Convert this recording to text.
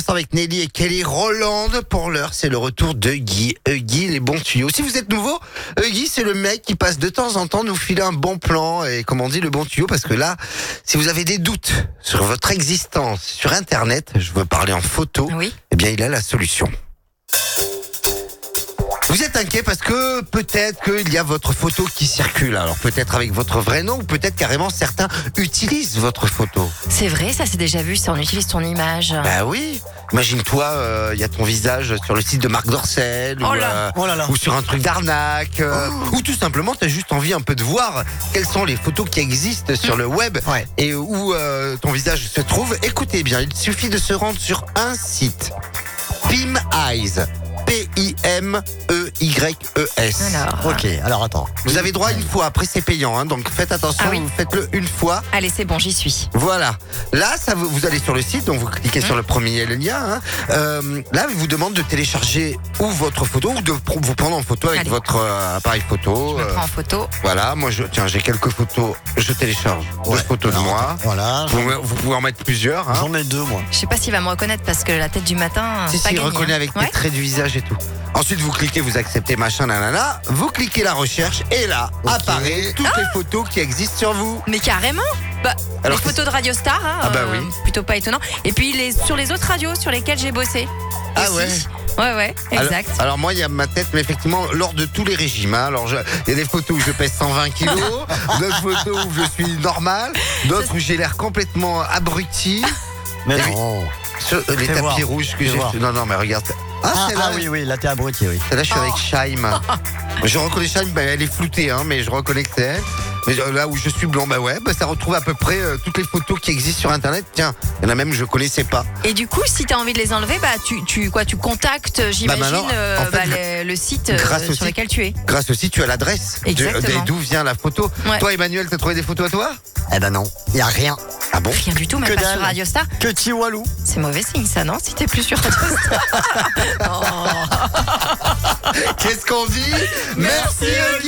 l'instant avec Nelly et Kelly Roland. Pour l'heure, c'est le retour de Guy. Guy, les bons tuyaux. Si vous êtes nouveau, Guy, c'est le mec qui passe de temps en temps nous filer un bon plan et, comme on dit, le bon tuyau. Parce que là, si vous avez des doutes sur votre existence sur Internet, je veux parler en photo, Oui. eh bien, il a la solution. Vous êtes inquiet parce que peut-être qu'il y a votre photo qui circule. Alors peut-être avec votre vrai nom ou peut-être carrément certains utilisent votre photo. C'est vrai, ça c'est déjà vu, ça on utilise ton image. Bah oui. Imagine-toi, il y a ton visage sur le site de Marc Dorcel Oh là. ou sur un truc d'arnaque ou tout simplement t'as juste envie un peu de voir quelles sont les photos qui existent sur le web et où ton visage se trouve. Écoutez bien, il suffit de se rendre sur un site. PimEyes. PIMEYES. Ok, alors attends. Vous avez droit une fois, après c'est payant, hein, donc faites attention, Ah oui. vous faites-le une fois. Allez, c'est bon, j'y suis. Voilà. Là, vous allez sur le site, donc vous cliquez sur le premier lien. Là, il vous demande de télécharger ou votre photo ou de vous prendre en photo avec Allez. votre appareil photo. Je me prends en photo. Voilà, moi, j'ai quelques photos, je télécharge deux photos de Alors, moi. Voilà. Vous pouvez en mettre plusieurs. Hein. J'en mets deux, moi. Je sais pas s'il va me reconnaître parce que la tête du matin, Si, c'est pas il gagné, reconnaît hein. avec Ouais. tes traits du visage et tout. Ensuite, vous cliquez, vous acceptez, machin, nanana. Vous cliquez la recherche et là, apparaît toutes les photos qui existent sur vous. Mais carrément. Bah, Alors, les photos de Radio Star, hein, Ah bah oui. plutôt pas étonnant. Et puis sur les autres radios sur lesquelles j'ai bossé. Ah aussi. Ouais, exact. Alors moi, il y a ma tête, mais effectivement, lors de tous les régimes. Hein, alors, il y a des photos où je pèse 120 kilos, d'autres photos où je suis normal, d'autres où j'ai l'air complètement abruti. Mais Et non. Les Fais voir. tapis rouges que Fais j'ai. voir. Non, mais regarde. Celle-là, Oui, là t'es abruti, oui. celle-là, je suis avec Shaim. Je reconnais Shaim, elle est floutée, hein, mais je reconnais que c'est elle. Mais là où je suis blanc, ça retrouve à peu près toutes les photos qui existent sur Internet. Tiens, il y en a même je connaissais pas. Et du coup, si tu as envie de les enlever, bah tu contactes, j'imagine, maintenant, en fait, le site grâce au sur site- lequel tu es. Grâce aussi, tu as l'adresse Exactement. d'où vient la photo. Ouais. Toi, Emmanuel, t'as trouvé des photos à toi? Eh ben non, y a rien. Ah bon? Rien du tout, même Que pas dalle. sur Radio Star. Que Tiwalou. C'est mauvais signe, ça, non? Si t'es plus sur Radio Star. Qu'est-ce qu'on dit? Merci Olivier.